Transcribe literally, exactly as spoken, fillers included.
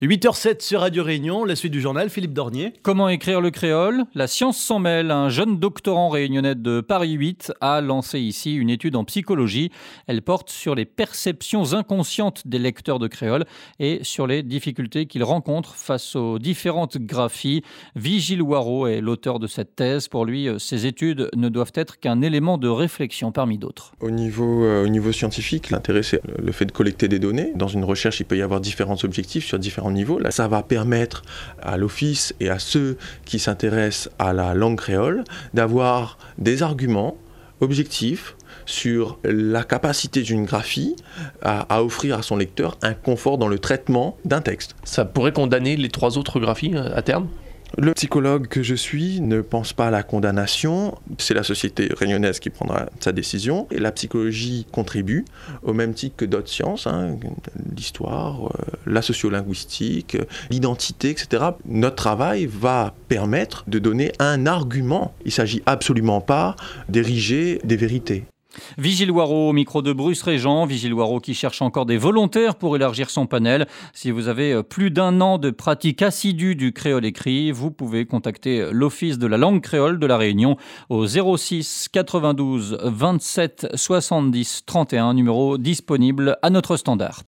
huit heures zéro sept sur Radio Réunion, la suite du journal, Philippe Dornier. Comment écrire le créole ? La science s'en mêle. Un jeune doctorant réunionnais de Paris huit a lancé ici une étude en psychologie. Elle porte sur les perceptions inconscientes des lecteurs de créole et sur les difficultés qu'ils rencontrent face aux différentes graphies. Vigile Waro est l'auteur de cette thèse. Pour lui, ces études ne doivent être qu'un élément de réflexion parmi d'autres. Au niveau, euh, au niveau scientifique, l'intérêt, c'est le fait de collecter des données. Dans une recherche, il peut y avoir différents objectifs sur différents niveau. Là, ça va permettre à l'Office et à ceux qui s'intéressent à la langue créole d'avoir des arguments objectifs sur la capacité d'une graphie à, à offrir à son lecteur un confort dans le traitement d'un texte. Ça pourrait condamner les trois autres graphies à terme ? Le psychologue que je suis ne pense pas à la condamnation. C'est la société réunionnaise qui prendra sa décision. Et la psychologie contribue, au même titre que d'autres sciences, hein, l'histoire, euh, la sociolinguistique, l'identité, et cetera. Notre travail va permettre de donner un argument. Il ne s'agit absolument pas d'ériger des vérités. Vigile Waro au micro de Bruce Régent. Vigile Waro qui cherche encore des volontaires pour élargir son panel. Si vous avez plus d'un an de pratique assidue du créole écrit, vous pouvez contacter l'Office de la langue créole de la Réunion au zéro six quatre-vingt-douze vingt-sept soixante-dix trente et un, numéro disponible à notre standard.